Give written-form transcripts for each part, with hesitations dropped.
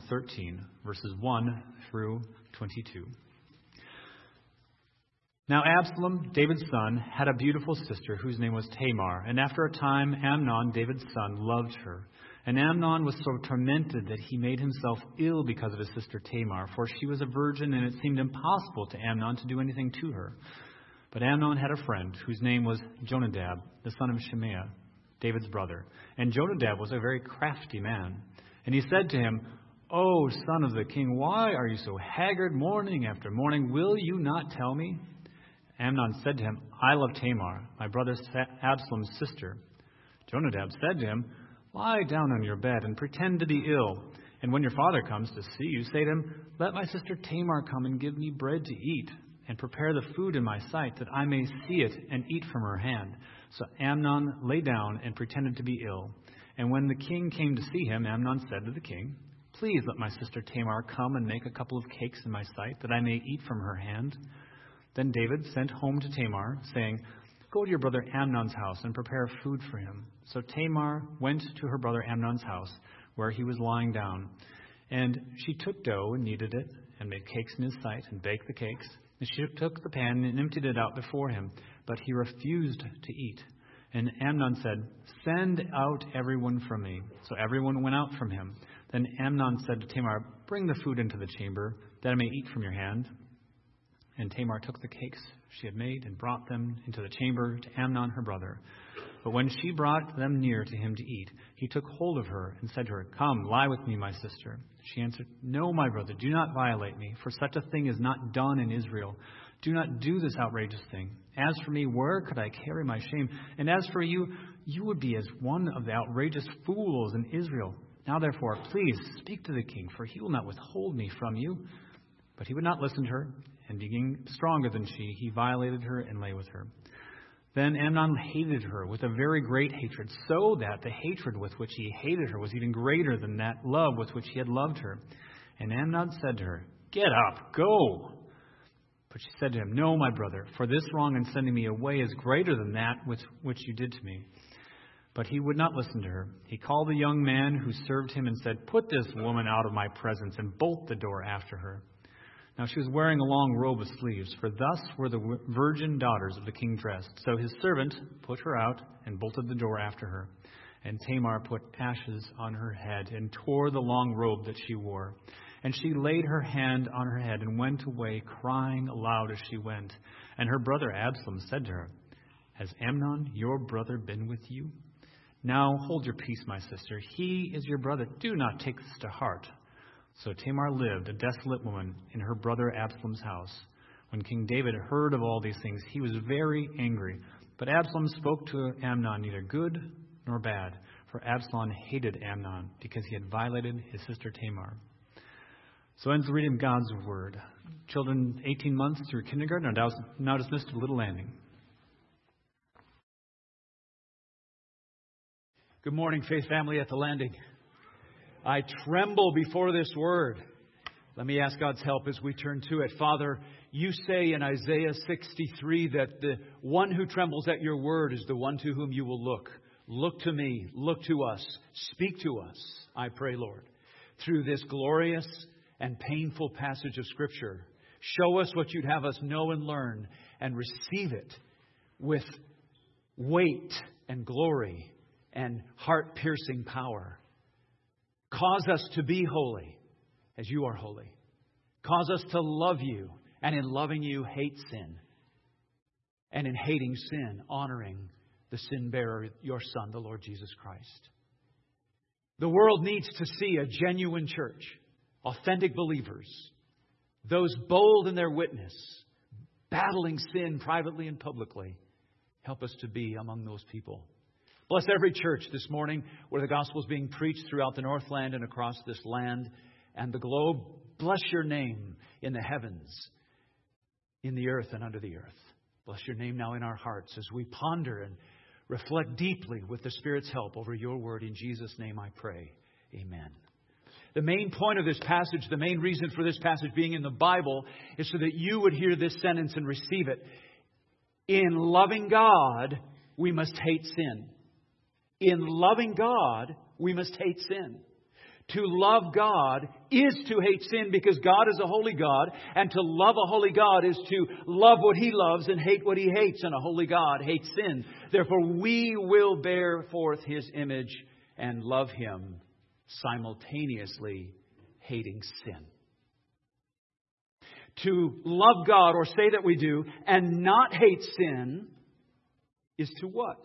13, verses 1 through 22. Now Absalom, David's son, had a beautiful sister whose name was Tamar. And after a time, Amnon, David's son, loved her. And Amnon was so tormented that he made himself ill because of his sister Tamar, for she was a virgin, and it seemed impossible to Amnon to do anything to her. But Amnon had a friend whose name was Jonadab, the son of Shimea, David's brother. And Jonadab was a very crafty man. And he said to him, "O son of the king, why are you so haggard morning after morning? Will you not tell me?" Amnon said to him, "I love Tamar, my brother Absalom's sister." Jonadab said to him, "Lie down on your bed and pretend to be ill. And when your father comes to see you, say to him, 'Let my sister Tamar come and give me bread to eat, and prepare the food in my sight, that I may see it and eat from her hand.'" So Amnon lay down and pretended to be ill. And when the king came to see him, Amnon said to the king, "Please let my sister Tamar come and make a couple of cakes in my sight, that I may eat from her hand." Then David sent home to Tamar, saying, "Go to your brother Amnon's house and prepare food for him." So Tamar went to her brother Amnon's house, where he was lying down. And she took dough and kneaded it, and made cakes in his sight, and baked the cakes. And she took the pan and emptied it out before him, but he refused to eat. And Amnon said, "Send out everyone from me." So everyone went out from him. Then Amnon said to Tamar, "Bring the food into the chamber, that I may eat from your hand." And Tamar took the cakes she had made and brought them into the chamber to Amnon her brother. But when she brought them near to him to eat, he took hold of her and said to her, "Come, lie with me, my sister." She answered, "No, my brother, do not violate me, for such a thing is not done in Israel. Do not do this outrageous thing. As for me, where could I carry my shame? And as for you, you would be as one of the outrageous fools in Israel. Now therefore, please speak to the king, for he will not withhold me from you." But he would not listen to her, and being stronger than she, he violated her and lay with her. Then Amnon hated her with a very great hatred, so that the hatred with which he hated her was even greater than that love with which he had loved her. And Amnon said to her, "Get up, go." But she said to him, "No, my brother, for this wrong in sending me away is greater than that which you did to me." But he would not listen to her. He called the young man who served him and said, "Put this woman out of my presence and bolt the door after her." Now she was wearing a long robe with sleeves, for thus were the virgin daughters of the king dressed. So his servant put her out and bolted the door after her. And Tamar put ashes on her head and tore the long robe that she wore. And she laid her hand on her head and went away, crying aloud as she went. And her brother Absalom said to her, "Has Amnon, your brother, been with you? Now hold your peace, my sister. He is your brother. Do not take this to heart." So Tamar lived, a desolate woman, in her brother Absalom's house. When King David heard of all these things, he was very angry. But Absalom spoke to Amnon neither good nor bad, for Absalom hated Amnon because he had violated his sister Tamar. So ends the reading of God's Word. Children 18 months through kindergarten are now dismissed to Little Landing. Good morning, Faith Family at the Landing. I tremble before this word. Let me ask God's help as we turn to it. Father, you say in Isaiah 63 that the one who trembles at your word is the one to whom you will look. Look to me, look to us, speak to us, I pray, Lord. Through this glorious and painful passage of Scripture, show us what you'd have us know and learn, and receive it with weight and glory and heart-piercing power. Cause us to be holy as you are holy. Cause us to love you, and in loving you, hate sin. And in hating sin, honoring the sin bearer, your Son, the Lord Jesus Christ. The world needs to see a genuine church, authentic believers, those bold in their witness, battling sin privately and publicly. Help us to be among those people. Bless every church this morning where the gospel is being preached throughout the Northland and across this land and the globe. Bless your name in the heavens, in the earth and under the earth. Bless your name now in our hearts as we ponder and reflect deeply with the Spirit's help over your word. In Jesus' name I pray. Amen. The main point of this passage, the main reason for this passage being in the Bible, is so that you would hear this sentence and receive it. In loving God, we must hate sin. In loving God, we must hate sin. To love God is to hate sin because God is a holy God. And to love a holy God is to love what He loves and hate what He hates. And a holy God hates sin. Therefore, we will bear forth His image and love Him, simultaneously hating sin. To love God, or say that we do, and not hate sin is to what?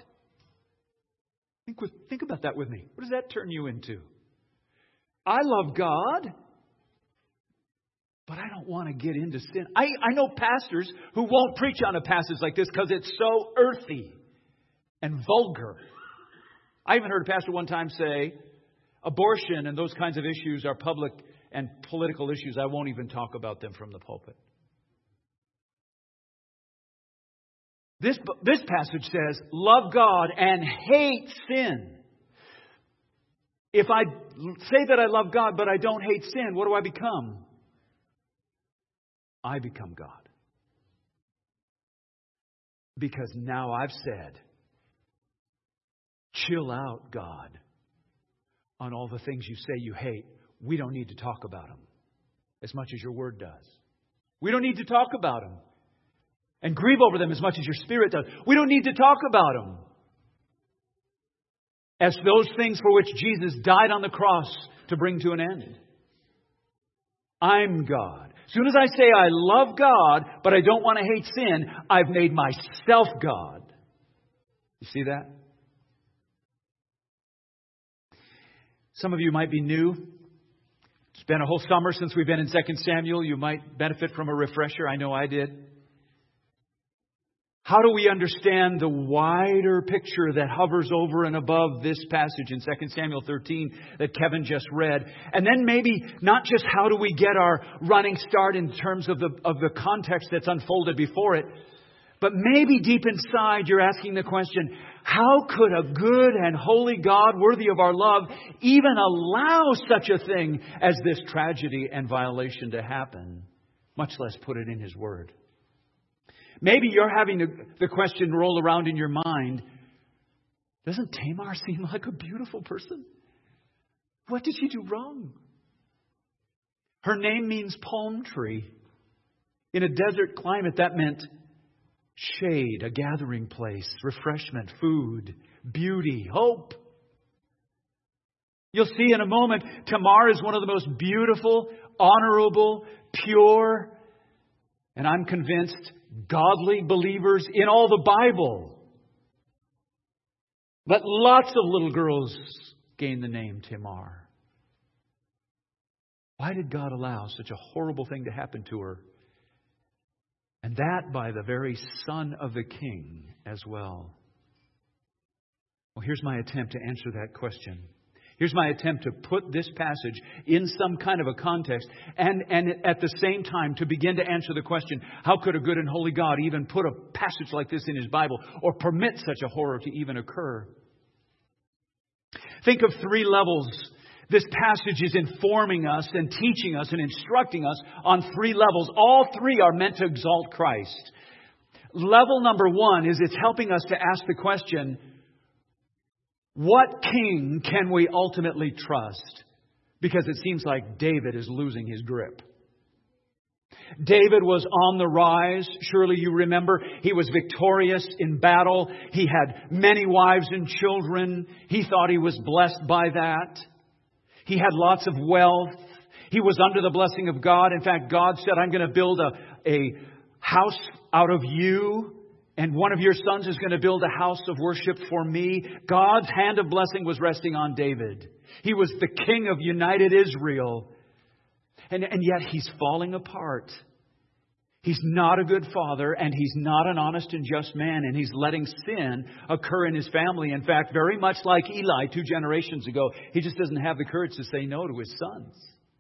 Think about that with me. What does that turn you into? I love God, but I don't want to get into sin. I know pastors who won't preach on a passage like this because it's so earthy and vulgar. I even heard a pastor one time say, abortion and those kinds of issues are public and political issues. I won't even talk about them from the pulpit. This passage says, love God and hate sin. If I say that I love God, but I don't hate sin, what do I become? I become God. Because now I've said, chill out, God, on all the things you say you hate. We don't need to talk about them as much as your word does. We don't need to talk about them and grieve over them as much as your Spirit does. We don't need to talk about them as those things for which Jesus died on the cross to bring to an end. I'm God. As soon as I say I love God, but I don't want to hate sin, I've made myself God. You see that? Some of you might be new. It's been a whole summer since we've been in 2 Samuel. You might benefit from a refresher. I know I did. How do we understand the wider picture that hovers over and above this passage in 2 Samuel 13 that Kevin just read? And then maybe not just how do we get our running start in terms of the context that's unfolded before it, but maybe deep inside you're asking the question, how could a good and holy God worthy of our love even allow such a thing as this tragedy and violation to happen, much less put it in His Word? Maybe you're having the question roll around in your mind, doesn't Tamar seem like a beautiful person? What did she do wrong? Her name means palm tree. In a desert climate, that meant shade, a gathering place, refreshment, food, beauty, hope. You'll see in a moment, Tamar is one of the most beautiful, honorable, pure, and I'm convinced, godly believers in all the Bible. But lots of little girls gain the name Tamar. Why did God allow such a horrible thing to happen to her? And that by the very son of the king as well. Well, here's my attempt to answer that question. Here's my attempt to put this passage in some kind of a context and at the same time to begin to answer the question, how could a good and holy God even put a passage like this in His Bible or permit such a horror to even occur? Think of three levels. This passage is informing us and teaching us and instructing us on three levels. All three are meant to exalt Christ. Level number one is it's helping us to ask the question, what king can we ultimately trust? Because it seems like David is losing his grip. David was on the rise. Surely you remember he was victorious in battle. He had many wives and children. He thought he was blessed by that. He had lots of wealth. He was under the blessing of God. In fact, God said, I'm going to build a house out of you. And one of your sons is going to build a house of worship for me. God's hand of blessing was resting on David. He was the king of united Israel. And yet he's falling apart. He's not a good father, and he's not an honest and just man, and he's letting sin occur in his family. In fact, very much like Eli 2 generations ago, he just doesn't have the courage to say no to his sons.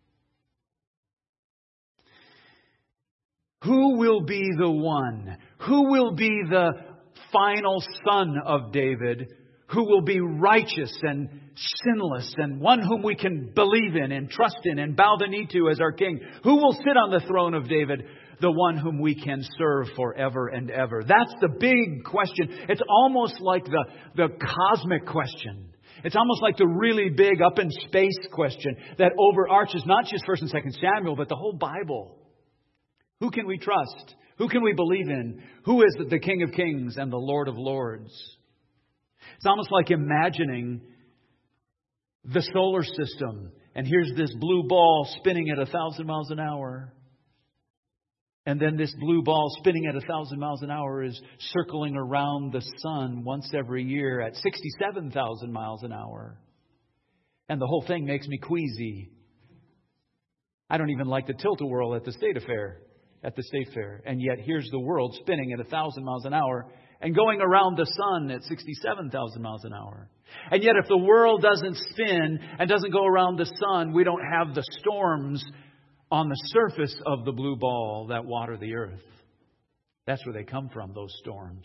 Who will be the one? Who will be the final son of David? Who will be righteous and sinless and one whom we can believe in and trust in and bow the knee to as our king? Who will sit on the throne of David? The one whom we can serve forever and ever. That's the big question. It's almost like the cosmic question. It's almost like the really big up in space question that overarches not just 1st and 2nd Samuel, but the whole Bible. Who can we trust? Who can we believe in? Who is the King of Kings and the Lord of Lords? It's almost like imagining the solar system. And here's this blue ball spinning at 1,000 miles an hour. And then this blue ball spinning at 1,000 miles an hour is circling around the sun once every year at 67,000 miles an hour. And the whole thing makes me queasy. I don't even like the tilt-a-whirl at the state fair. And yet here's the world spinning at 1,000 miles an hour and going around the sun at 67,000 miles an hour. And yet if the world doesn't spin and doesn't go around the sun, we don't have the storms on the surface of the blue ball that water the earth. That's where they come from, those storms.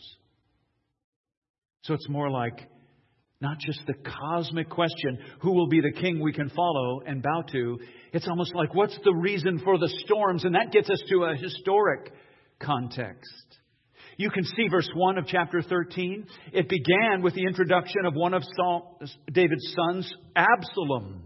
So it's more like not just the cosmic question, who will be the king we can follow and bow to? It's almost like, what's the reason for the storms? And that gets us to a historic context. You can see verse 1 of chapter 13. It began with the introduction of one of David's sons, Absalom.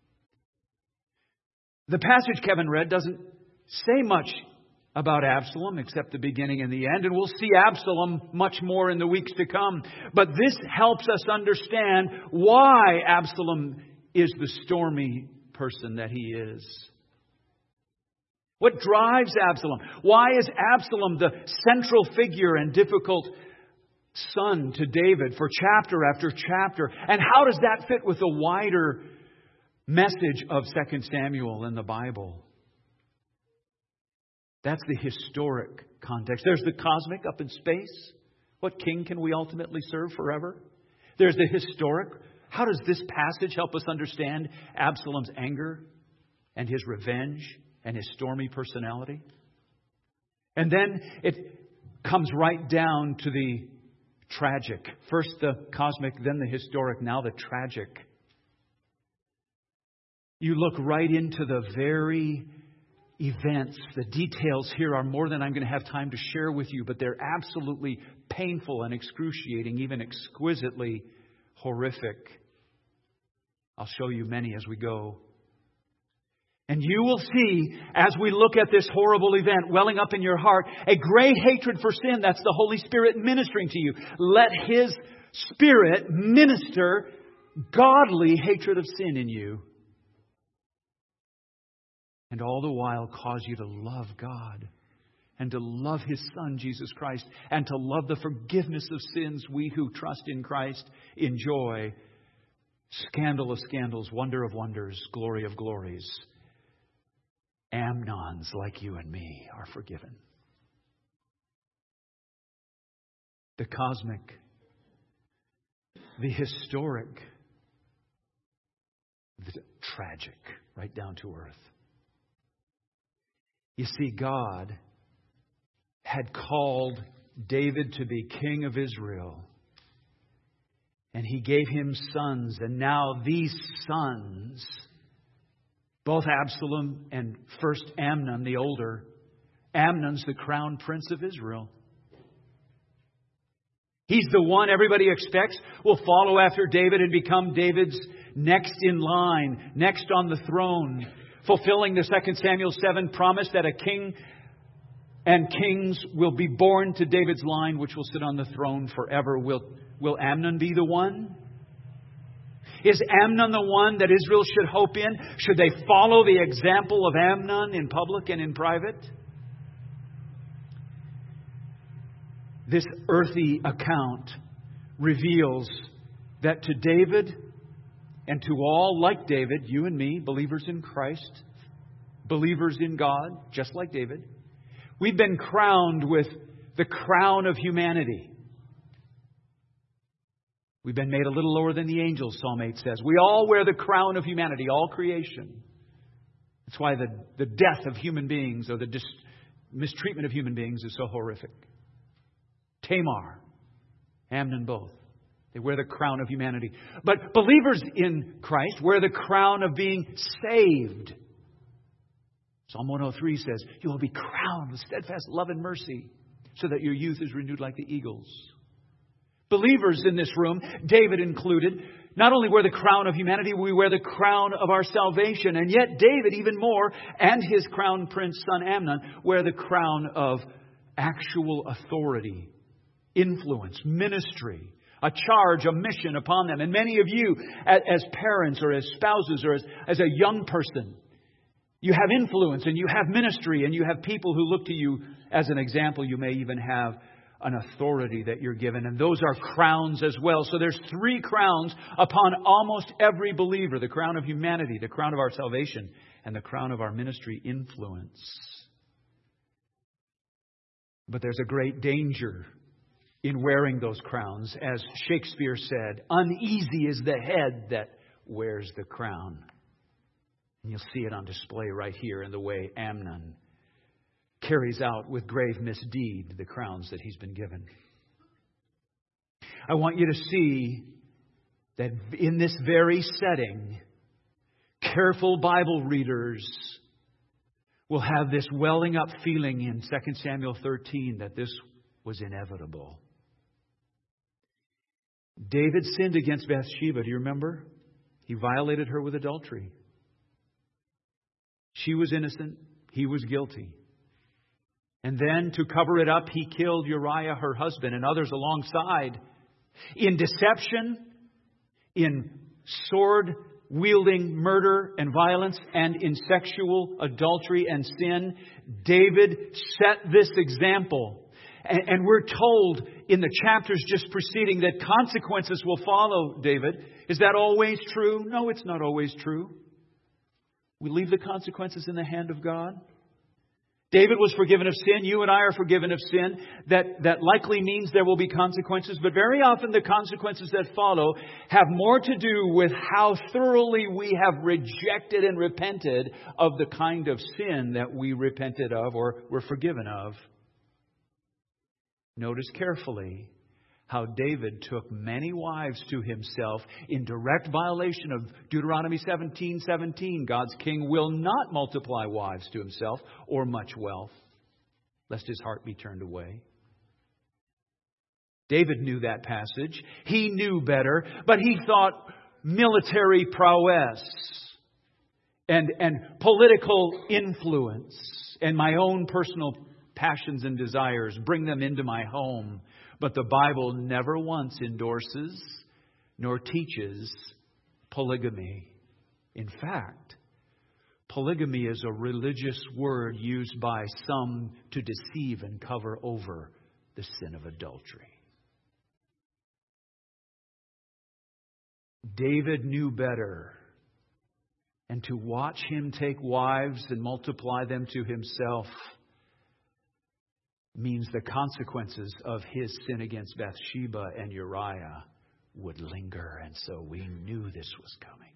The passage Kevin read doesn't say much about Absalom except the beginning and the end. And we'll see Absalom much more in the weeks to come. But this helps us understand why Absalom is the stormy person that he is. What drives Absalom? Why is Absalom the central figure and difficult son to David for chapter after chapter? And how does that fit with the wider message of 2 Samuel in the Bible? That's the historic context. There's the cosmic up in space. What king can we ultimately serve forever? There's the historic. How does this passage help us understand Absalom's anger and his revenge and his stormy personality? And then it comes right down to the tragic. First the cosmic, then the historic, now the tragic. You look right into the very events. The details here are more than I'm going to have time to share with you, but they're absolutely painful and excruciating, even exquisitely horrific. I'll show you many as we go. And you will see, as we look at this horrible event welling up in your heart, a great hatred for sin. That's the Holy Spirit ministering to you. Let His Spirit minister godly hatred of sin in you. And all the while cause you to love God and to love His Son, Jesus Christ, and to love the forgiveness of sins we who trust in Christ enjoy. Scandal of scandals, wonder of wonders, glory of glories. Amnons like you and me are forgiven. The cosmic, the historic, the tragic, right down to earth. You see, God had called David to be king of Israel. And He gave him sons. And now these sons, both Absalom and first Amnon, the older, Amnon's the crown prince of Israel. He's the one everybody expects will follow after David and become David's next in line, next on the throne, fulfilling the 2 Samuel 7 promise that a king and kings will be born to David's line, which will sit on the throne forever. Will Amnon be the one? Is Amnon the one that Israel should hope in? Should they follow the example of Amnon in public and in private? This earthy account reveals that to David and to all like David, you and me, believers in Christ, believers in God, just like David, we've been crowned with the crown of humanity. We've been made a little lower than the angels, Psalm 8 says. We all wear the crown of humanity, all creation. That's why the death of human beings or the mistreatment of human beings is so horrific. Tamar, Amnon both. They wear the crown of humanity. But believers in Christ wear the crown of being saved. Psalm 103 says, you will be crowned with steadfast love and mercy so that your youth is renewed like the eagles. Believers in this room, David included, not only wear the crown of humanity, we wear the crown of our salvation. And yet David, even more, and his crown prince son Amnon, wear the crown of actual authority, influence, ministry, a charge, a mission upon them. And many of you, as parents or as spouses or as a young person, you have influence and you have ministry and you have people who look to you as an example. You may even have an authority that you're given. And those are crowns as well. So there's 3 crowns upon almost every believer. The crown of humanity, the crown of our salvation, and the crown of our ministry influence. But there's a great danger in wearing those crowns. As Shakespeare said, uneasy is the head that wears the crown. And you'll see it on display right here in the way Amnon carries out with grave misdeed the crowns that he's been given. I want you to see that in this very setting, careful Bible readers will have this welling up feeling in 2 Samuel 13 that this was inevitable. David sinned against Bathsheba. Do you remember? He violated her with adultery. She was innocent. He was guilty. And then to cover it up, he killed Uriah, her husband, and others alongside. In deception, in sword-wielding murder and violence, and in sexual adultery and sin, David set this example. And we're told in the chapters just preceding that consequences will follow David. Is that always true? No, it's not always true. We leave the consequences in the hand of God. David was forgiven of sin. You and I are forgiven of sin. That likely means there will be consequences. But very often the consequences that follow have more to do with how thoroughly we have rejected and repented of the kind of sin that we repented of or were forgiven of. Notice carefully how David took many wives to himself in direct violation of Deuteronomy 17:17. God's king will not multiply wives to himself or much wealth, lest his heart be turned away. David knew that passage. He knew better, but he thought military prowess and political influence and my own personal passions and desires, bring them into my home. But the Bible never once endorses nor teaches polygamy. In fact, polygamy is a religious word used by some to deceive and cover over the sin of adultery. David knew better. And to watch him take wives and multiply them to himself means the consequences of his sin against Bathsheba and Uriah would linger. And so we knew this was coming.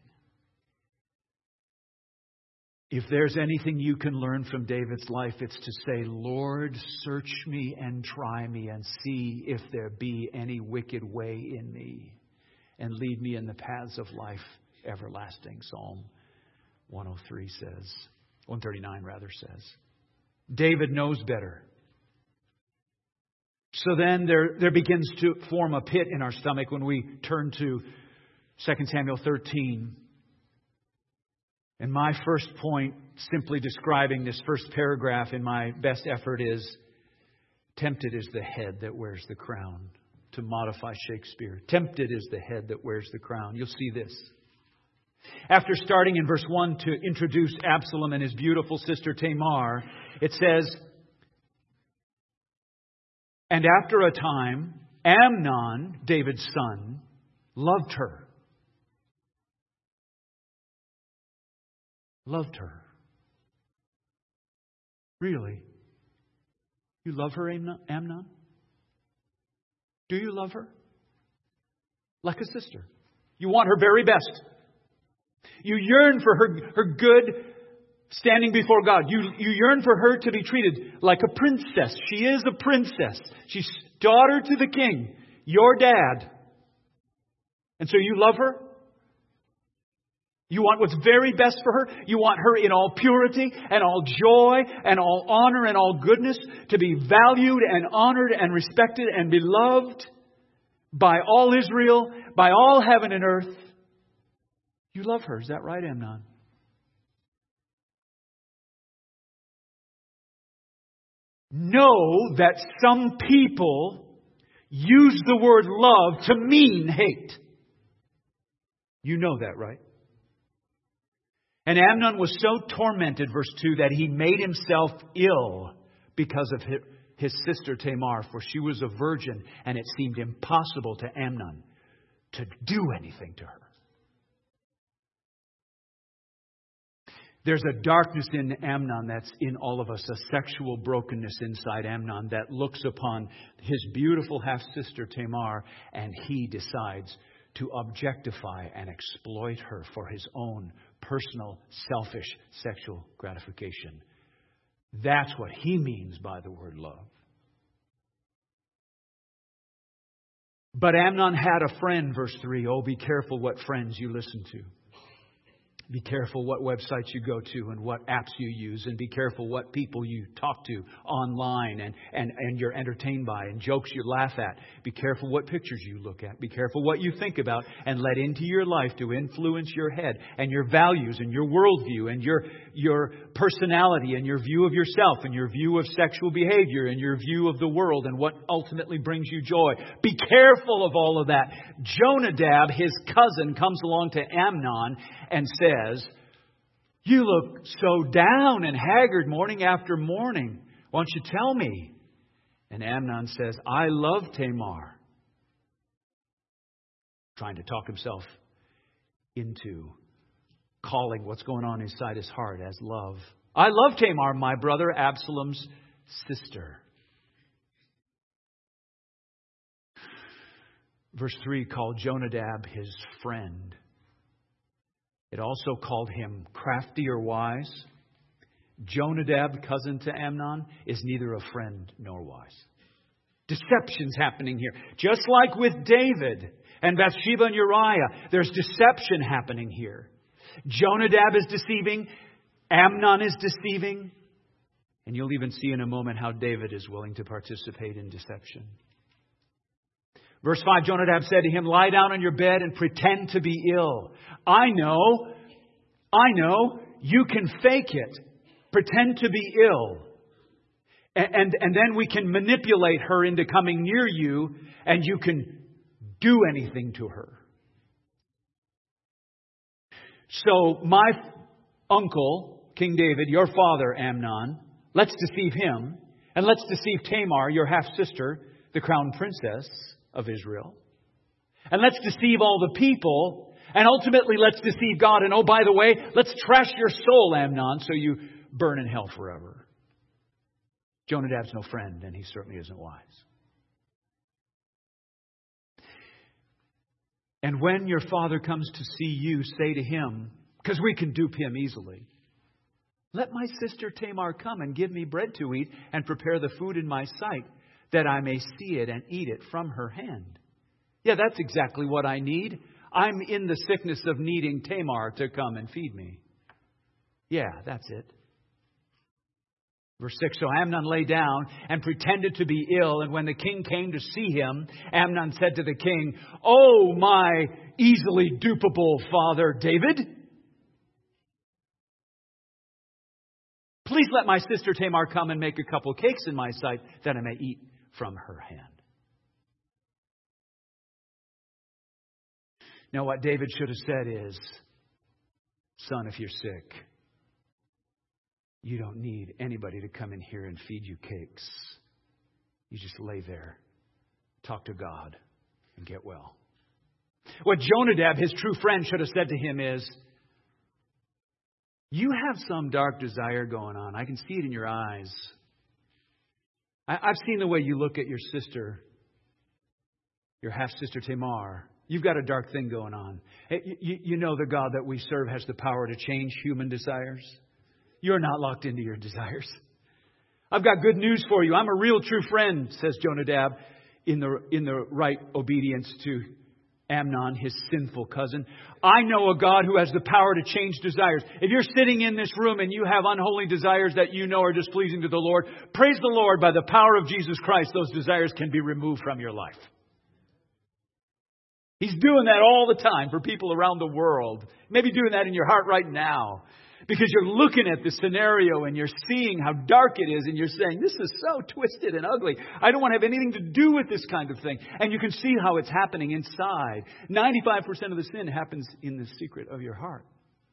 If there's anything you can learn from David's life, it's to say, Lord, search me and try me and see if there be any wicked way in me, and lead me in the paths of life everlasting. Psalm 103 says, 139 rather says. David knows better. So then there begins to form a pit in our stomach when we turn to 2 Samuel 13. And my first point, simply describing this first paragraph in my best effort, is tempted is the head that wears the crown. To modify Shakespeare. Tempted is the head that wears the crown. You'll see this. After starting in verse 1 to introduce Absalom and his beautiful sister Tamar, it says, and after a time, Amnon, David's son, loved her. Loved her. Really? You love her, Amnon? Do you love her? Like a sister. You want her very best. You yearn for her good standing before God. You yearn for her to be treated like a princess. She is a princess. She's daughter to the king, your dad. And so you love her. You want what's very best for her. You want her in all purity and all joy and all honor and all goodness, to be valued and honored and respected and beloved. by all Israel, by all heaven and earth. You love her. Is that right, Amnon? Know that some people use the word love to mean hate. You know that, right? And Amnon was so tormented, verse 2, that he made himself ill because of his sister Tamar, for she was a virgin, and it seemed impossible to Amnon to do anything to her. There's a darkness in Amnon that's in all of us, a sexual brokenness inside Amnon that looks upon his beautiful half-sister Tamar, and he decides to objectify and exploit her for his own personal, selfish sexual gratification. That's what he means by the word love. But Amnon had a friend, verse 3. Oh, be careful what friends you listen to. Be careful what websites you go to and what apps you use, and be careful what people you talk to online and you're entertained by and jokes you laugh at. Be careful what pictures you look at. Be careful what you think about and let into your life to influence your head and your values and your worldview and your personality and your view of yourself and your view of sexual behavior and your view of the world and what ultimately brings you joy. Be careful of all of that. Jonadab, his cousin, comes along to Amnon and says, you look so down and haggard morning after morning. Why don't you tell me? And Amnon says, I love Tamar. Trying to talk himself into calling what's going on inside his heart as love. I love Tamar, my brother Absalom's sister. Verse 3 called Jonadab his friend. It also called him crafty or wise. Jonadab, cousin to Amnon, is neither a friend nor wise. Deception's happening here. Just like with David and Bathsheba and Uriah, there's deception happening here. Jonadab is deceiving. Amnon is deceiving. And you'll even see in a moment how David is willing to participate in deception. Verse 5, Jonadab said to him, lie down on your bed and pretend to be ill. I know, you can fake it. Pretend to be ill. And then we can manipulate her into coming near you, and you can do anything to her. So my uncle, King David, your father, Amnon, let's deceive him, and let's deceive Tamar, your half-sister, the crown princess of Israel. And let's deceive all the people. And ultimately, let's deceive God. And oh, by the way, let's trash your soul, Amnon, so you burn in hell forever. Jonadab's no friend, and he certainly isn't wise. And when your father comes to see you, say to him, because we can dupe him easily, let my sister Tamar come and give me bread to eat and prepare the food in my sight, that I may see it and eat it from her hand. Yeah, that's exactly what I need. I'm in the sickness of needing Tamar to come and feed me. Yeah, that's it. Verse 6, so Amnon lay down and pretended to be ill. And when the king came to see him, Amnon said to the king, oh, my easily dupable father David, please let my sister Tamar come and make a couple cakes in my sight, that I may eat from her hand. Now, what David should have said is, son, if you're sick, you don't need anybody to come in here and feed you cakes. You just lay there, talk to God, and get well. What Jonadab, his true friend, should have said to him is, you have some dark desire going on. I can see it in your eyes. I've seen the way you look at your sister, your half-sister Tamar. You've got a dark thing going on. You know the God that we serve has the power to change human desires. You're not locked into your desires. I've got good news for you. I'm a real true friend, says Jonadab, in the right obedience to Amnon, his sinful cousin. I know a God who has the power to change desires. If you're sitting in this room and you have unholy desires that you know are displeasing to the Lord, praise the Lord, by the power of Jesus Christ, those desires can be removed from your life. He's doing that all the time for people around the world. Maybe doing that in your heart right now. Because you're looking at the scenario and you're seeing how dark it is and you're saying, this is so twisted and ugly. I don't want to have anything to do with this kind of thing. And you can see how it's happening inside. 95% of the sin happens in the secret of your heart.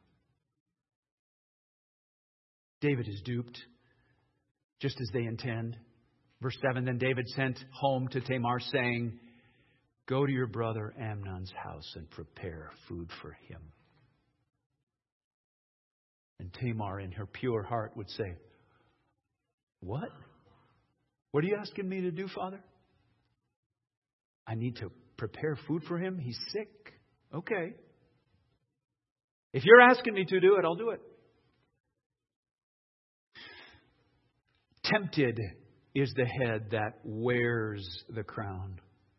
David is duped, just as they intend. Verse 7, then David sent home to Tamar saying, go to your brother Amnon's house and prepare food for him. And Tamar, in her pure heart, would say, what? What are you asking me to do, Father? I need to prepare food for him? He's sick. Okay. If you're asking me to do it, I'll do it. Tempted is the head that wears the crown.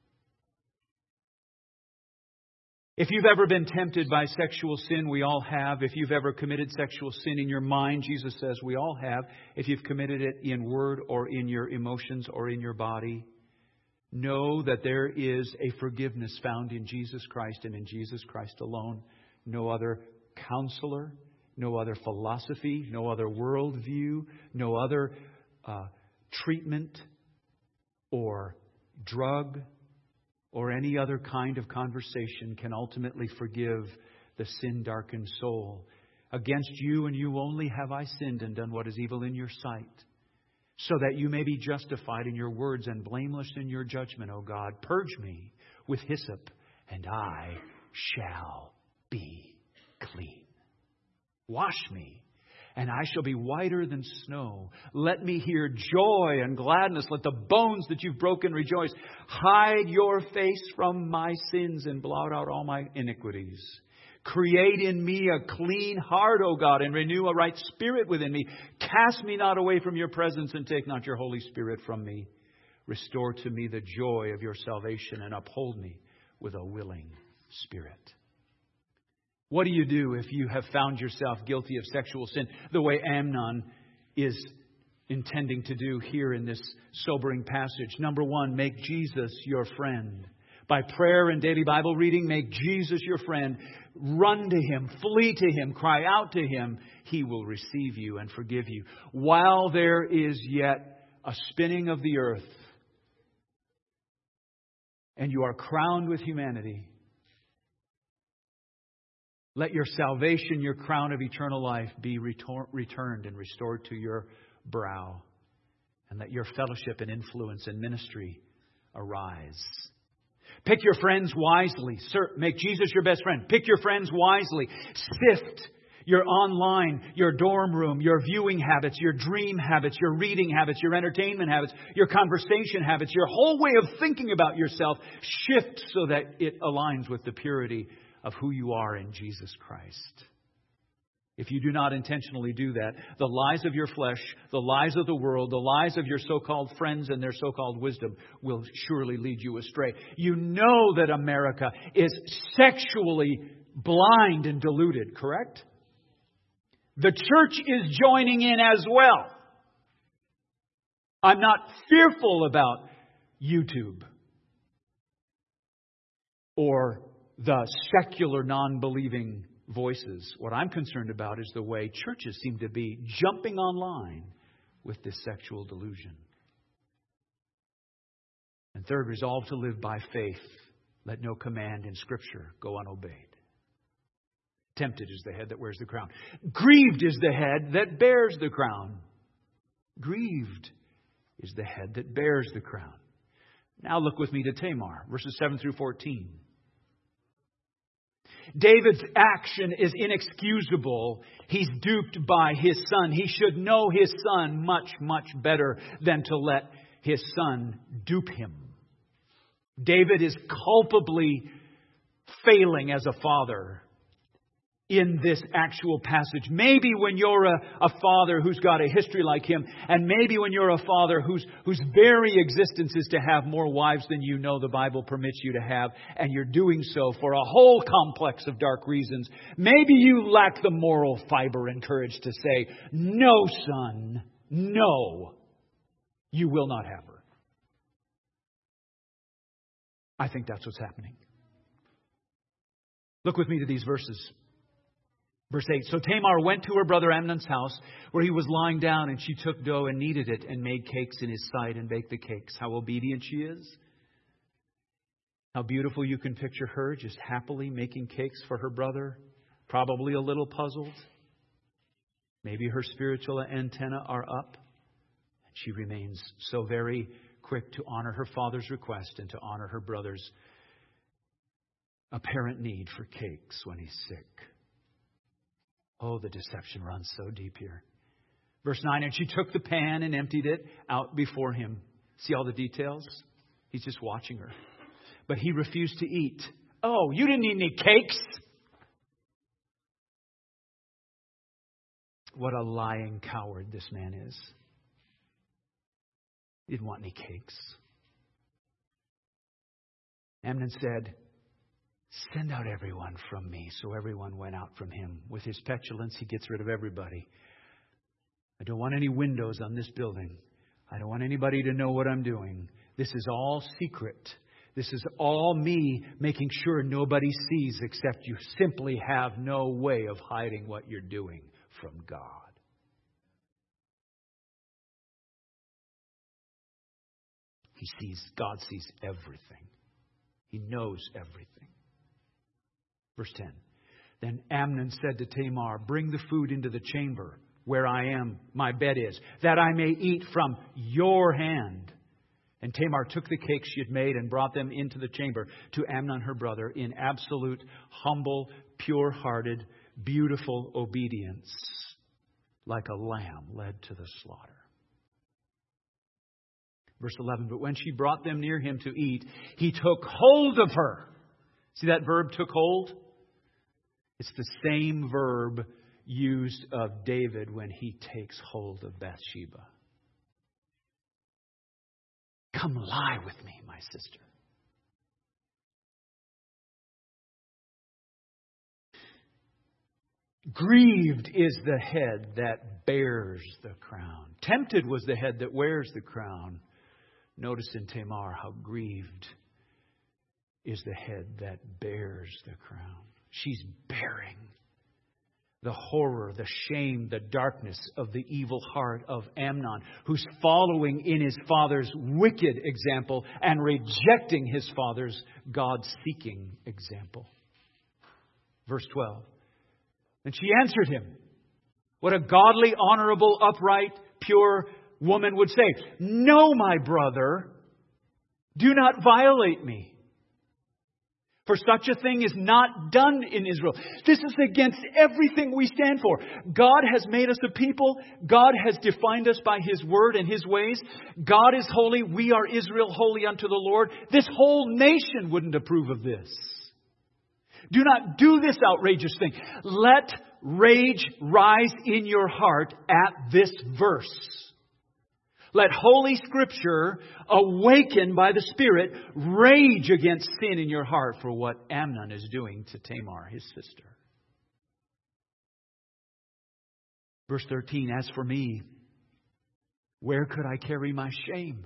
If you've ever been tempted by sexual sin, we all have. If you've ever committed sexual sin in your mind, Jesus says we all have. If you've committed it in word or in your emotions or in your body, know that there is a forgiveness found in Jesus Christ and in Jesus Christ alone. No other counselor, no other philosophy, no other worldview, no other treatment or drug or any other kind of conversation can ultimately forgive the sin-darkened soul. Against you and you only have I sinned and done what is evil in your sight, so that you may be justified in your words and blameless in your judgment, O God. Purge me with hyssop, and I shall be clean. Wash me, and I shall be whiter than snow. Let me hear joy and gladness. Let the bones that you've broken rejoice. Hide your face from my sins and blot out all my iniquities. Create in me a clean heart, O God, and renew a right spirit within me. Cast me not away from your presence and take not your Holy Spirit from me. Restore to me the joy of your salvation and uphold me with a willing spirit. What do you do if you have found yourself guilty of sexual sin the way Amnon is intending to do here in this sobering passage? Number one, make Jesus your friend. By prayer and daily Bible reading, make Jesus your friend. Run to Him, flee to Him, cry out to Him. He will receive you and forgive you. While there is yet a spinning of the earth and you are crowned with humanity, let your salvation, your crown of eternal life, be returned and restored to your brow. And let your fellowship and influence and ministry arise. Pick your friends wisely. Make Jesus your best friend. Pick your friends wisely. Sift your online, your dorm room, your viewing habits, your dream habits, your reading habits, your entertainment habits, your conversation habits, your whole way of thinking about yourself. Shift so that it aligns with the purity of who you are in Jesus Christ. If you do not intentionally do that, the lies of your flesh, the lies of the world, the lies of your so-called friends and their so-called wisdom will surely lead you astray. You know that America is sexually blind and deluded, correct? The church is joining in as well. I'm not fearful about YouTube or the secular non-believing voices. What I'm concerned about is the way churches seem to be jumping online with this sexual delusion. And third, resolve to live by faith. Let no command in Scripture go unobeyed. Tempted is the head that wears the crown. Grieved is the head that bears the crown. Grieved is the head that bears the crown. Now look with me to Tamar, verses 7 through 14. David's action is inexcusable. He's duped by his son. He should know his son much, much better than to let his son dupe him. David is culpably failing as a father in this actual passage. Maybe when you're a father who's got a history like him, and maybe when you're a father whose very existence is to have more wives than you know the Bible permits you to have, and you're doing so for a whole complex of dark reasons, maybe you lack the moral fiber and courage to say, no, son, no, you will not have her. I think that's what's happening. Look with me to these verses. Verse 8, so Tamar went to her brother Amnon's house where he was lying down, and she took dough and kneaded it and made cakes in his sight and baked the cakes. How obedient she is. How beautiful you can picture her just happily making cakes for her brother. Probably a little puzzled. Maybe her spiritual antennae are up. She remains so very quick to honor her father's request and to honor her brother's apparent need for cakes when he's sick. Oh, the deception runs so deep here. Verse 9, and she took the pan and emptied it out before him. See all the details? He's just watching her. But he refused to eat. Oh, you didn't eat any cakes? What a lying coward this man is. He didn't want any cakes. Amnon said, send out everyone from me. So everyone went out from him. With his petulance, he gets rid of everybody. I don't want any windows on this building. I don't want anybody to know what I'm doing. This is all secret. This is all me making sure nobody sees, except you simply have no way of hiding what you're doing from God. God sees everything. He knows everything. Verse 10. Then Amnon said to Tamar, bring the food into the chamber where my bed is, that I may eat from your hand. And Tamar took the cakes she had made and brought them into the chamber to Amnon her brother in absolute, humble, pure-hearted, beautiful obedience, like a lamb led to the slaughter. Verse 11, but when she brought them near him to eat, he took hold of her. See that verb, took hold? It's the same verb used of David when he takes hold of Bathsheba. Come lie with me, my sister. Grieved is the head that bears the crown. Tempted was the head that wears the crown. Notice in Tamar how grieved is the head that bears the crown. She's bearing the horror, the shame, the darkness of the evil heart of Amnon, who's following in his father's wicked example and rejecting his father's God-seeking example. Verse 12. And she answered him. What a godly, honorable, upright, pure woman would say. No, my brother, do not violate me. For such a thing is not done in Israel. This is against everything we stand for. God has made us a people. God has defined us by His word and His ways. God is holy. We are Israel, holy unto the Lord. This whole nation wouldn't approve of this. Do not do this outrageous thing. Let rage rise in your heart at this verse. Let Holy Scripture, awakened by the Spirit, rage against sin in your heart for what Amnon is doing to Tamar, his sister. Verse 13, as for me, where could I carry my shame?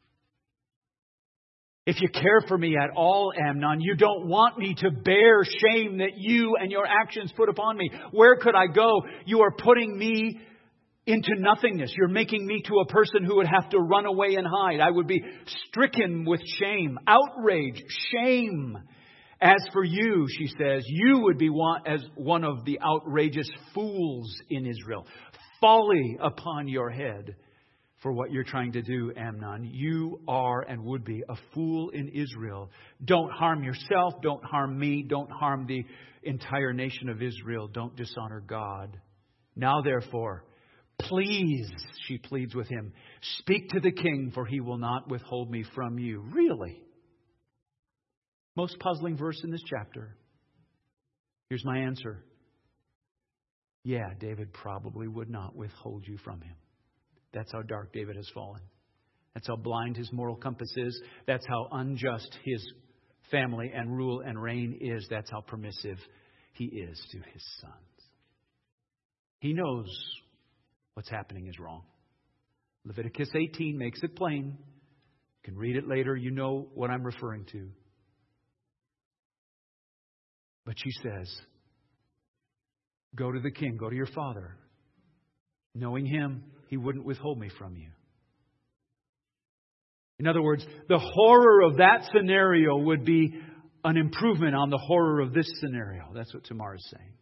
If you care for me at all, Amnon, you don't want me to bear shame that you and your actions put upon me. Where could I go? You are putting me into nothingness. You're making me to a person who would have to run away and hide. I would be stricken with shame, outrage, shame. As for you, she says, you would be as one of the outrageous fools in Israel. Folly upon your head for what you're trying to do, Amnon. You are and would be a fool in Israel. Don't harm yourself. Don't harm me. Don't harm the entire nation of Israel. Don't dishonor God. Now, therefore, please, she pleads with him, speak to the king, for he will not withhold me from you. Really? Most puzzling verse in this chapter. Here's my answer. Yeah, David probably would not withhold you from him. That's how dark David has fallen. That's how blind his moral compass is. That's how unjust his family and rule and reign is. That's how permissive he is to his sons. He knows what's happening is wrong. Leviticus 18 makes it plain. You can read it later. You know what I'm referring to. But she says, go to the king, go to your father. Knowing him, he wouldn't withhold me from you. In other words, the horror of that scenario would be an improvement on the horror of this scenario. That's what Tamar is saying.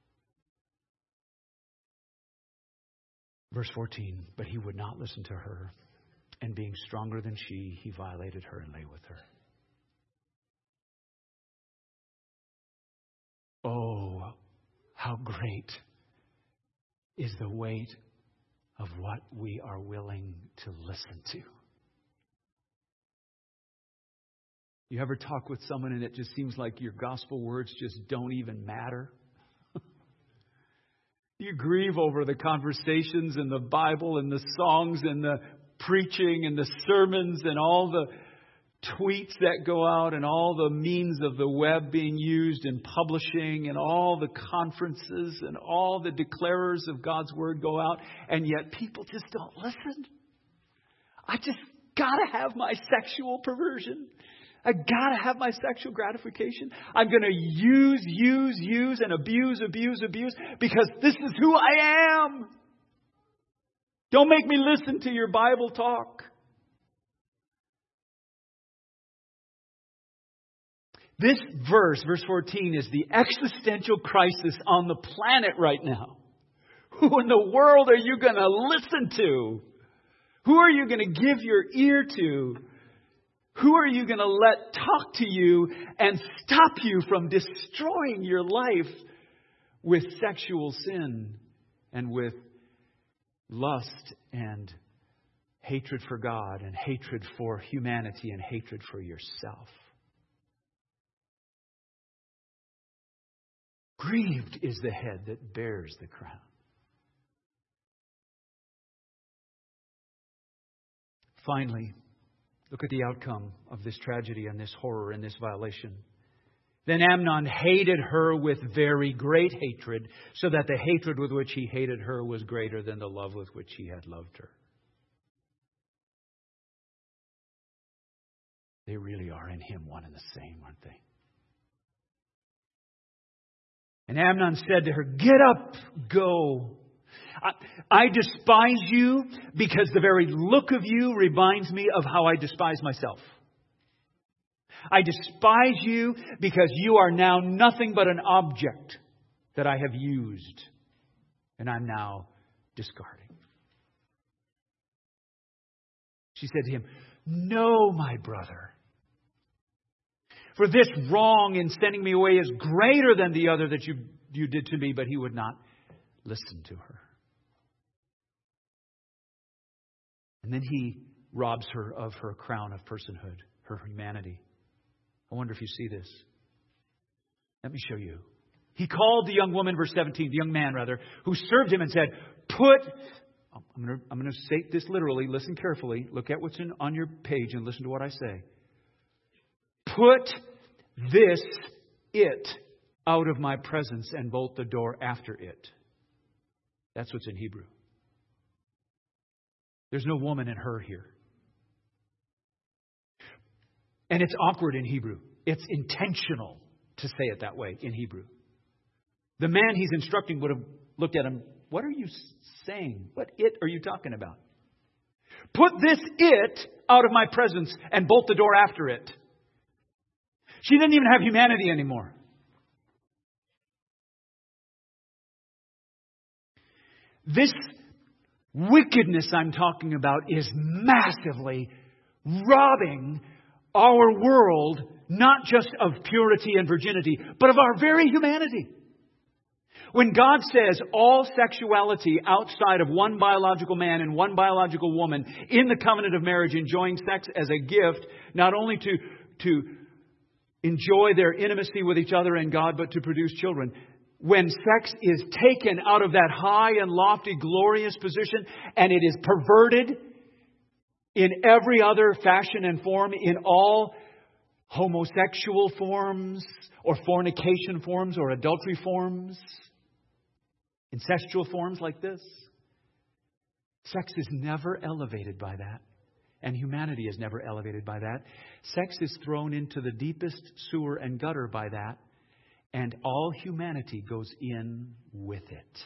Verse 14, but he would not listen to her. And being stronger than she, he violated her and lay with her. Oh, how great is the weight of what we are willing to listen to. You ever talk with someone and it just seems like your gospel words just don't even matter? You grieve over the conversations and the Bible and the songs and the preaching and the sermons and all the tweets that go out and all the means of the web being used in publishing and all the conferences and all the declarers of God's Word go out, and yet people just don't listen. I just gotta have my sexual perversion. I gotta have my sexual gratification. I'm gonna use and abuse because this is who I am. Don't make me listen to your Bible talk. This verse 14, is the existential crisis on the planet right now. Who in the world are you going to listen to? Who are you going to give your ear to? Who are you going to let talk to you and stop you from destroying your life with sexual sin and with lust and hatred for God and hatred for humanity and hatred for yourself? Grieved is the head that bears the crown. Finally, look at the outcome of this tragedy and this horror and this violation. Then Amnon hated her with very great hatred, so that the hatred with which he hated her was greater than the love with which he had loved her. They really are in him one and the same, aren't they? And Amnon said to her, get up, go. I despise you because the very look of you reminds me of how I despise myself. I despise you because you are now nothing but an object that I have used and I'm now discarding. She said to him, no, my brother. For this wrong in sending me away is greater than the other that you did to me. But he would not listen to her. And then he robs her of her crown of personhood, her humanity. I wonder if you see this. Let me show you. He called the young woman, verse 17, the young man rather, who served him and said, I'm going to say this literally. Listen carefully. Look at what's on your page and listen to what I say. Put it out of my presence and bolt the door after it. That's what's in Hebrew. There's no woman in her here. And it's awkward in Hebrew. It's intentional to say it that way in Hebrew. The man he's instructing would have looked at him. What are you saying? What it are you talking about? Put this it out of my presence and bolt the door after it. She didn't even have humanity anymore. This wickedness I'm talking about is massively robbing our world, not just of purity and virginity, but of our very humanity. When God says all sexuality outside of one biological man and one biological woman in the covenant of marriage enjoying sex as a gift, not only to enjoy their intimacy with each other and God, but to produce children. When sex is taken out of that high and lofty, glorious position, and it is perverted in every other fashion and form, in all homosexual forms, or fornication forms, or adultery forms, incestual forms like this, sex is never elevated by that. And humanity is never elevated by that. Sex is thrown into the deepest sewer and gutter by that. and all humanity goes in with it.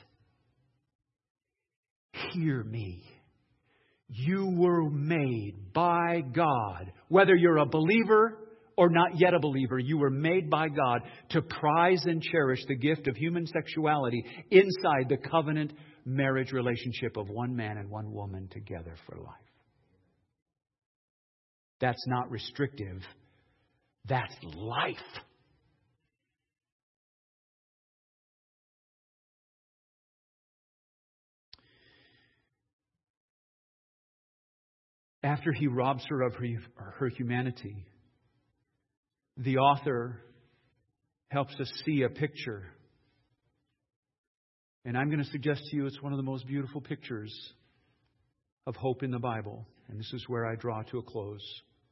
Hear me. You were made by God. Whether you're a believer or not yet a believer, you were made by God to prize and cherish the gift of human sexuality inside the covenant marriage relationship of one man and one woman together for life. That's not restrictive. That's life. After he robs her of her humanity, the author helps us see a picture. And I'm going to suggest to you it's one of the most beautiful pictures of hope in the Bible. And this is where I draw to a close.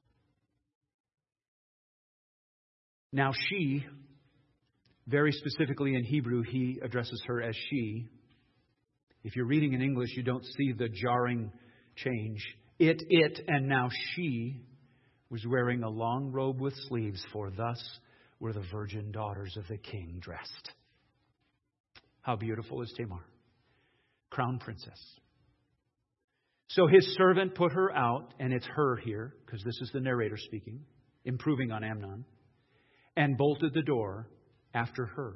Now she, very specifically in Hebrew, he addresses her as she. If you're reading in English, you don't see the jarring change. It, and now she was wearing a long robe with sleeves, for thus were the virgin daughters of the king dressed. How beautiful is Tamar, crown princess. So his servant put her out, and it's her here, because this is the narrator speaking, improving on Amnon, and bolted the door after her.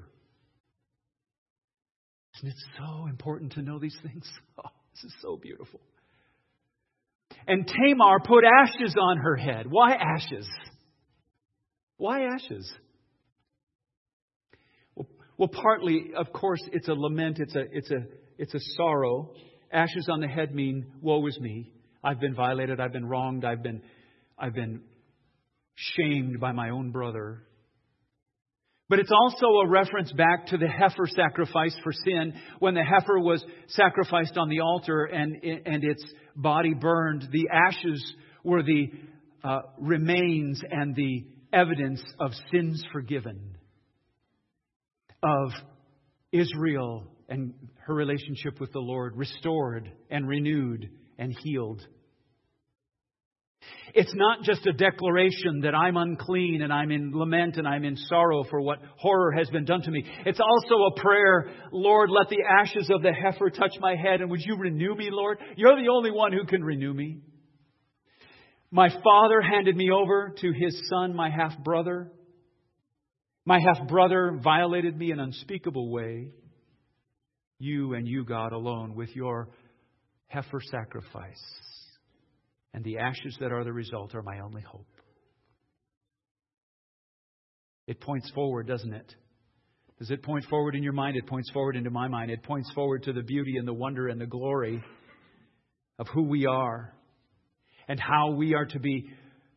Isn't it so important to know these things? Oh, this is so beautiful. And Tamar put ashes on her head. Why ashes? Why ashes? Well, partly, of course, it's a lament. It's a sorrow. Ashes on the head mean, woe is me. I've been violated. I've been wronged. I've been shamed by my own brother. But it's also a reference back to the heifer sacrifice for sin. When the heifer was sacrificed on the altar and its body burned, the ashes were the remains and the evidence of sins forgiven, of Israel and her relationship with the Lord restored and renewed and healed. It's not just a declaration that I'm unclean and I'm in lament and I'm in sorrow for what horror has been done to me. It's also a prayer, Lord, let the ashes of the heifer touch my head, and would you renew me, Lord? You're the only one who can renew me. My father handed me over to his son, my half-brother. My half-brother violated me in an unspeakable way. You and you, God, alone, with your heifer sacrifice. And the ashes that are the result are my only hope. It points forward, doesn't it? Does it point forward in your mind? It points forward into my mind. It points forward to the beauty and the wonder and the glory of who we are and how we are to be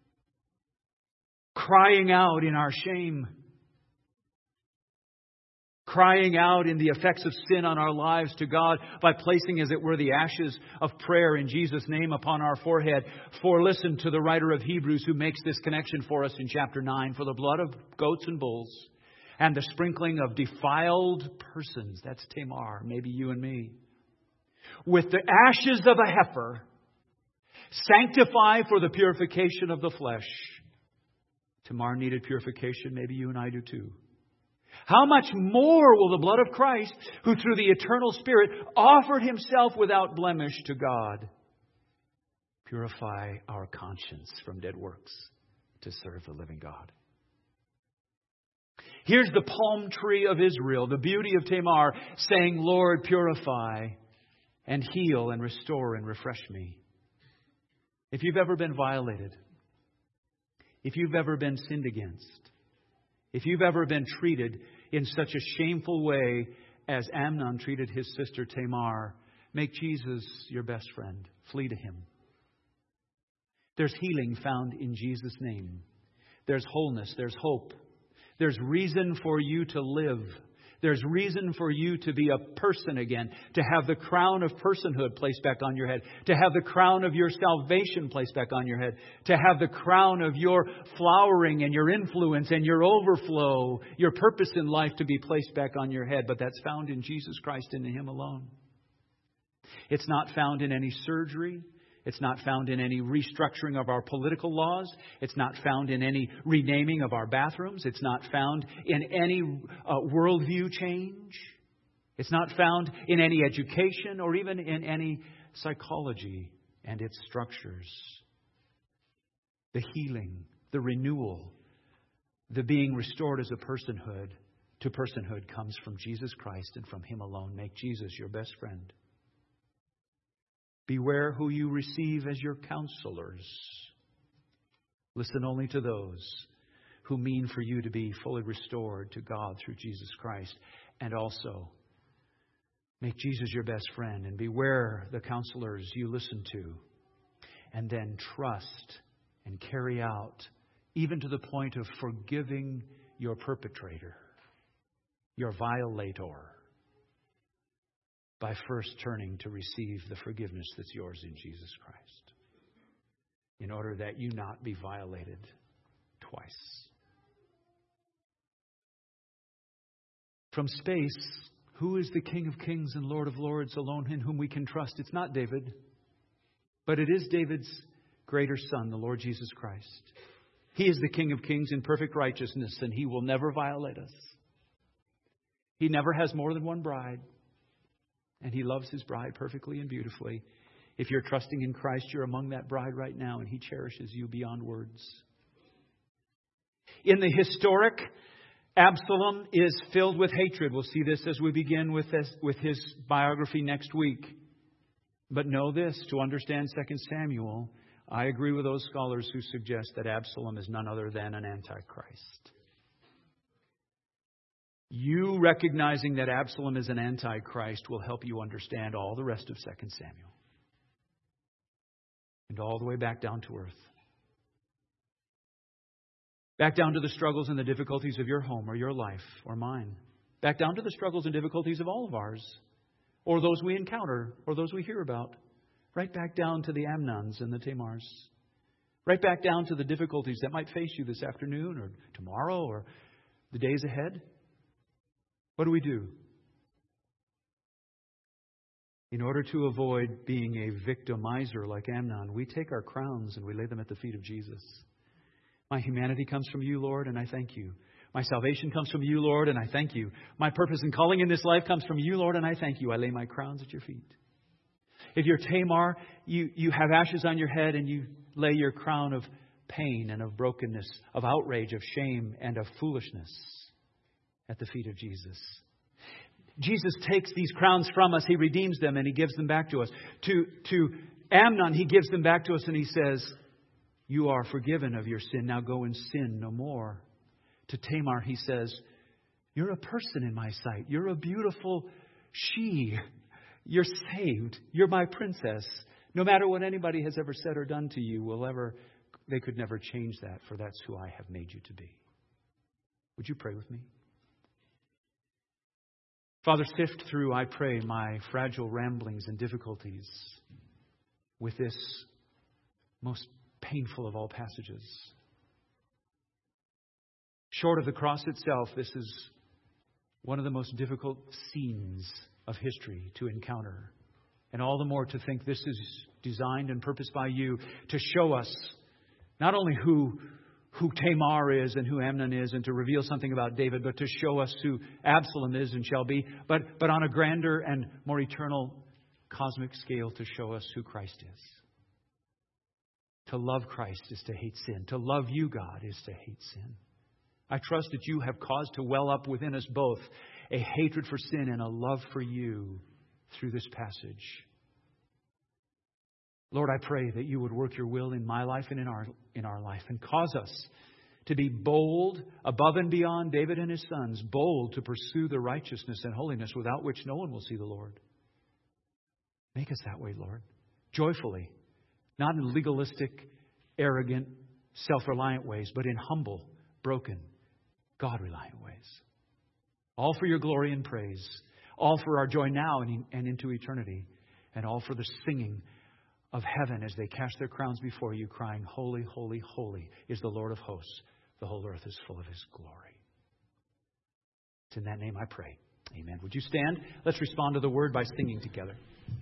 crying out in our shame, crying out in the effects of sin on our lives to God by placing, as it were, the ashes of prayer in Jesus' name upon our forehead. For listen to the writer of Hebrews who makes this connection for us in chapter 9. For the blood of goats and bulls and the sprinkling of defiled persons, that's Tamar, maybe you and me, with the ashes of a heifer, sanctify for the purification of the flesh. Tamar needed purification, maybe you and I do too. How much more will the blood of Christ, who through the eternal Spirit offered himself without blemish to God, purify our conscience from dead works to serve the living God? Here's the palm tree of Israel, the beauty of Tamar, saying, Lord, purify and heal and restore and refresh me. If you've ever been violated, if you've ever been sinned against, if you've ever been treated in such a shameful way as Amnon treated his sister Tamar, make Jesus your best friend. Flee to him. There's healing found in Jesus' name. There's wholeness. There's hope. There's reason for you to live. There's reason for you to be a person again, to have the crown of personhood placed back on your head, to have the crown of your salvation placed back on your head, to have the crown of your flowering and your influence and your overflow, your purpose in life to be placed back on your head. But that's found in Jesus Christ and in Him alone. It's not found in any surgery. It's not found in any restructuring of our political laws. It's not found in any renaming of our bathrooms. It's not found in any worldview change. It's not found in any education or even in any psychology and its structures. The healing, the renewal, the being restored as a personhood to personhood comes from Jesus Christ and from Him alone. Make Jesus your best friend. Beware who you receive as your counselors. Listen only to those who mean for you to be fully restored to God through Jesus Christ. And also, make Jesus your best friend and beware the counselors you listen to. And then trust and carry out, even to the point of forgiving your perpetrator, your violator, by first turning to receive the forgiveness that's yours in Jesus Christ, in order that you not be violated twice. From space, who is the King of Kings and Lord of Lords, alone in whom we can trust? It's not David, but it is David's greater son, the Lord Jesus Christ. He is the King of Kings in perfect righteousness, and He will never violate us. He never has more than one bride. And He loves His bride perfectly and beautifully. If you're trusting in Christ, you're among that bride right now, and He cherishes you beyond words. In the historic, Absalom is filled with hatred. We'll see this as we begin with his biography next week. But know this, to understand 2 Samuel, I agree with those scholars who suggest that Absalom is none other than an antichrist. You recognizing that Absalom is an antichrist will help you understand all the rest of 2 Samuel. And all the way back down to earth. Back down to the struggles and the difficulties of your home or your life or mine. Back down to the struggles and difficulties of all of ours. Or those we encounter or those we hear about. Right back down to the Amnons and the Tamars. Right back down to the difficulties that might face you this afternoon or tomorrow or the days ahead. What do we do? In order to avoid being a victimizer like Amnon, we take our crowns and we lay them at the feet of Jesus. My humanity comes from You, Lord, and I thank You. My salvation comes from You, Lord, and I thank You. My purpose and calling in this life comes from You, Lord, and I thank You. I lay my crowns at Your feet. If you're Tamar, you have ashes on your head and you lay your crown of pain and of brokenness, of outrage, of shame, and of foolishness at the feet of Jesus. Jesus takes these crowns from us. He redeems them and He gives them back to us. To Amnon, He gives them back to us and He says, You are forgiven of your sin. Now go and sin no more. To Tamar, He says, You're a person in my sight. You're a beautiful she. You're saved. You're my princess. No matter what anybody has ever said or done to you, they could never change that, for that's who I have made you to be. Would you pray with me? Father, sift through, I pray, my fragile ramblings and difficulties with this most painful of all passages. Short of the cross itself, this is one of the most difficult scenes of history to encounter. And all the more to think this is designed and purposed by You to show us not only who Tamar is and who Amnon is, and to reveal something about David, but to show us who Absalom is and shall be, but on a grander and more eternal cosmic scale to show us who Christ is. To love Christ is to hate sin. To love You, God, is to hate sin. I trust that You have caused to well up within us both a hatred for sin and a love for You through this passage. Lord, I pray that You would work Your will in my life and in our life, and cause us to be bold above and beyond David and his sons, bold to pursue the righteousness and holiness without which no one will see the Lord. Make us that way, Lord, joyfully, not in legalistic, arrogant, self-reliant ways, but in humble, broken, God-reliant ways. All for Your glory and praise, all for our joy now and into eternity, and all for the singing of heaven as they cast their crowns before You, crying, Holy, holy, holy is the Lord of hosts. The whole earth is full of His glory. It's in that name I pray. Amen. Would you stand? Let's respond to the word by singing together.